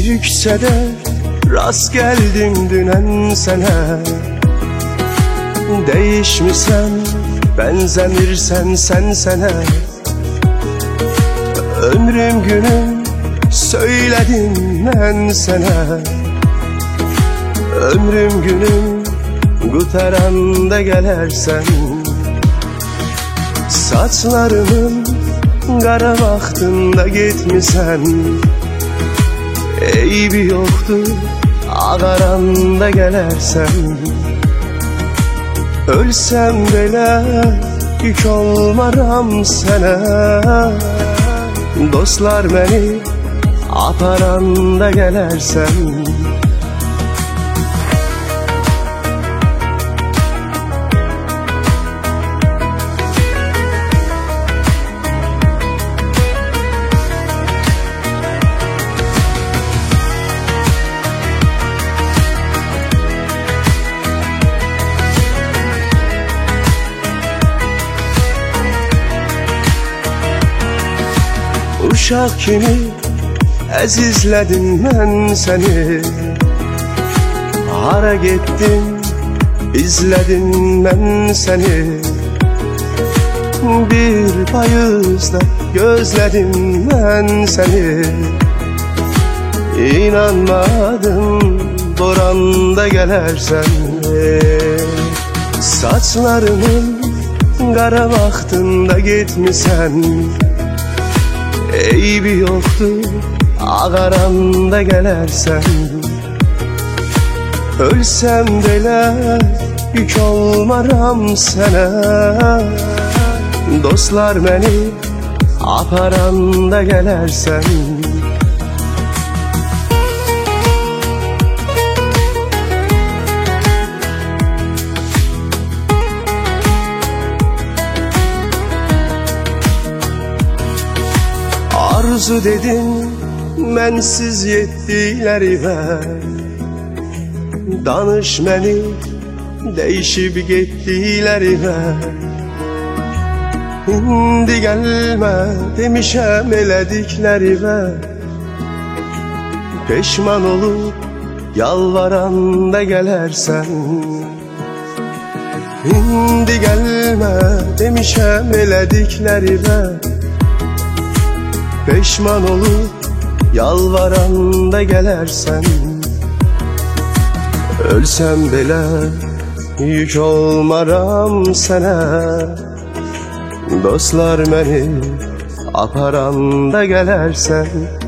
yüksede rast geldim dünen sene. Değişmişsen, benzemirsen sen sene. Ömrüm günüm söyledim ben sana. Ömrüm günüm kurtaranda gelersen. Saçlarımın kara vaxtında gitmişsen. Eybi yoktu ağaranda gelersen. Ölsem belə yük olmaram sana. Dostlar beni aparanda gelersen. Uşaq kimi əzizlədim mən səni. Hara getdin, izlədim mən səni. Bir payızda gözlədim mən səni. İnanmadım boranda gələrsən. Saçlarının qara vaxtında getmişsən. Eybi yoktu ağaranda gelersen. Ölsem belə yük olmaram sana. Dostlar beni aparanda gelersen. Arzu dedin, mənsiz yetdilər evə. Danış məni, değişib getdilər evə. İndi gəlmə demişəm elədiklər evə. Peşman olub yalvaranda gələrsən. İndi gəlmə demişəm elədiklər evə. Peşman olup yalvaranda gelersen. Ölsem belə yük olmaram sana. Dostlar beni aparanda gelersen.